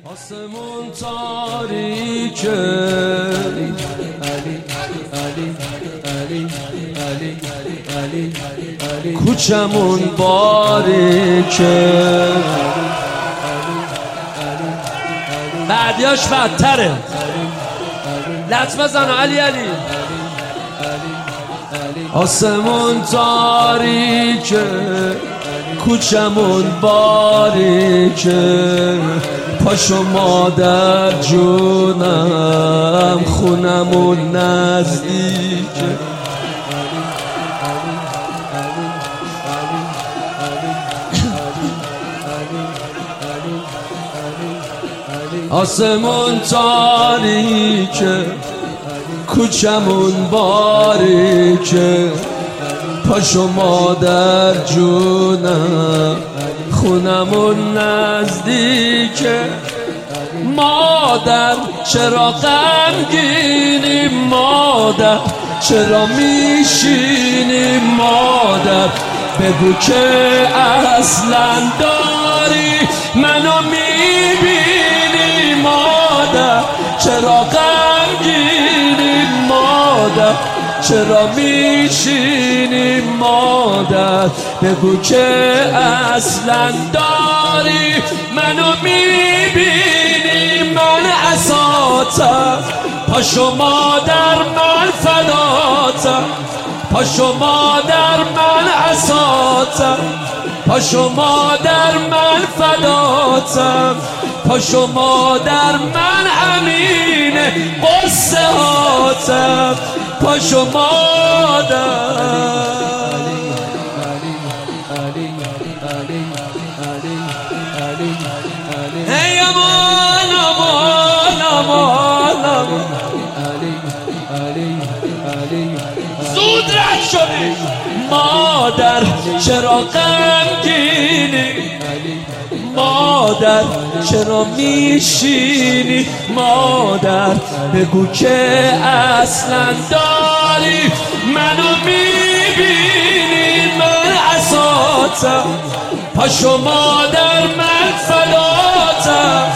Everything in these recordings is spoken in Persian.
آسمون تاریکه، کوچمون باریکه، بعدیاش بدتره. لطف بزن علی علی. آسمون تاریکه، کوچمون باریکه، پاشو مادر جونم، خونمون نزدیکه. آسمون تاریکه، کوچمون باریکه، پاشو مادر جونم، خونمون نزدیکه. مادر چرا غمگینی، مادر چرا میشینی، مادر بگو که اصلا داری منو میبینی، مادر چرا غمگینی، مادر چرا میشینی، مادر بگو که اصلا داری منو میبینی. من عصاتم، پاشو مادر من فداتم، پاشو مادر من عصاتم، پاشو مادر من فداتم، پاشو مادر من امین قصه هاتم، پاشو مادر. ای امان امان امان امان، زود رد شدی. مادر چرا غمگینی، مادر چرا میشینی، مادر بگو که اصلا داری منو میبینی. من عصاتم، پاشو مادر من فداتم،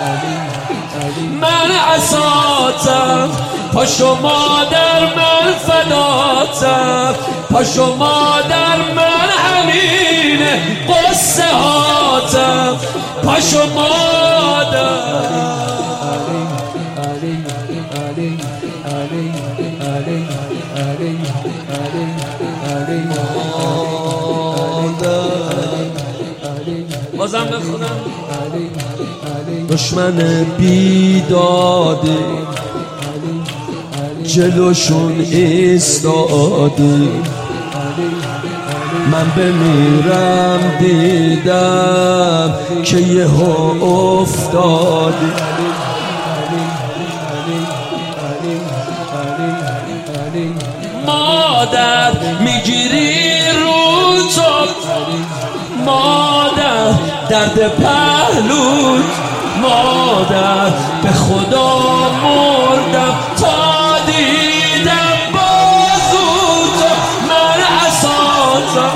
من عصاتم، پاشو مادر من فداتم، پاشو مادر من امین قصه هاتم، پاشو مادر. بازم بخونم. دشمن بیدادی جلوشون ایستادی، من بمیرم دیدم که یهو افتادی. مادر میگیری رو تو، مادر درد پهلوت، مادر به خدا مردم تا دیدم بازوت. من عصاتم،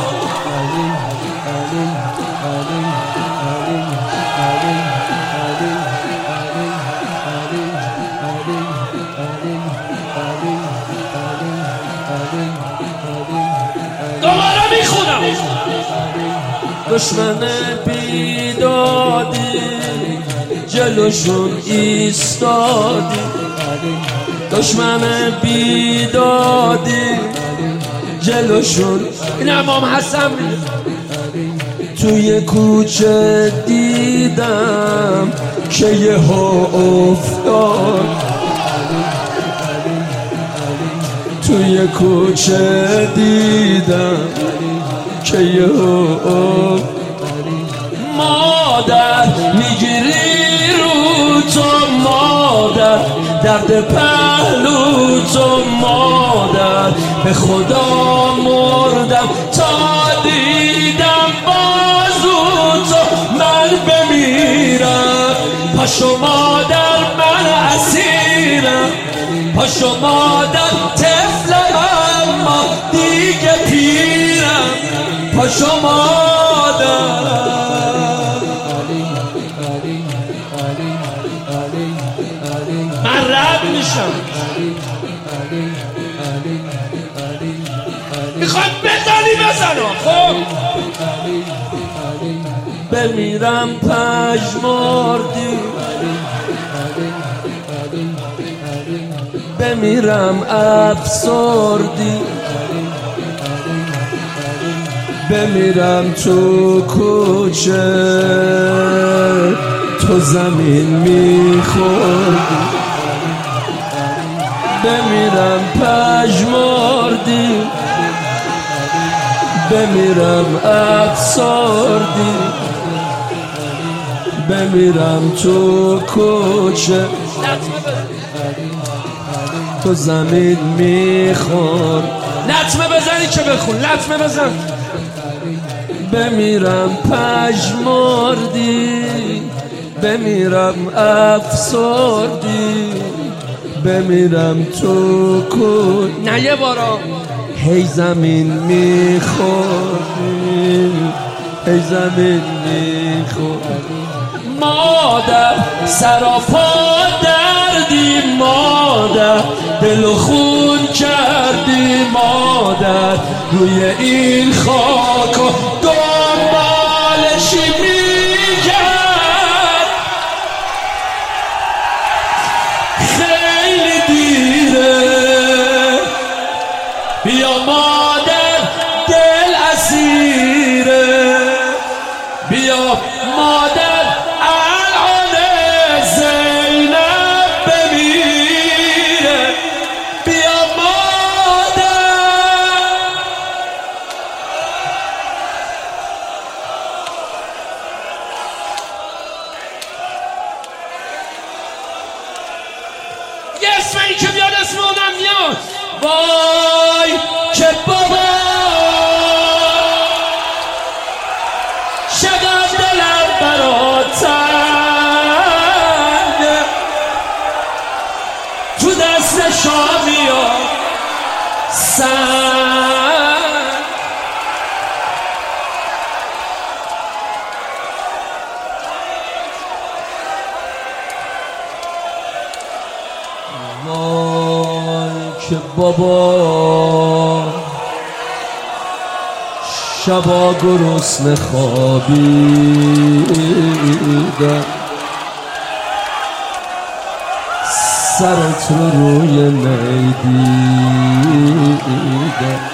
دوباره میخونم. دشمن بیدادی جلوشون ایستادی، دشمن بیدادی جلوشون. این امام حسن توی کوچه دیدم که یهو افتاد، توی کوچه دیدم که یهو افتاد. مادر میگیری رو تو، مادر درد پهلو تو، مادر به خدا مردم تا دیدم بازو تو. من بمیرم، پاشو مادر من اسیرم، پاشو مادر طفلم اما دیگه پیرم، پاشو مادر. بزنم. خب بمیرم پژمردی، بمیرم افسردی، بمیرم تو کوچه تو زمین میخوردی، بمیرم پژمردی، بمیرم افسردی، بمیرم تو کوچه تو زمین میخور. لطمه بزنی که بخون، لطمه بزن. بمیرم پژمردی، بمیرم افسردی، بمیرم تو کوچه. نه یه بارا هی زمین میخوردی، هی زمین میخوردی. مادر سراپا دردی، مادر دل و خون کردی، مادر روی این خاک و دنبالشی میگرد. خیلی دیره بیا مادر دل اسیره، بیا مادر الان زینب بمیره، بیا مادر. یه اسم این که بیاد اسم اونم میاد. وای که بابا چقدر دلم برات تنگه، تو دست شامی ها سنگ. وای که بابا شبا گرسنه خوابیدم، سرت رو روی می دیدم.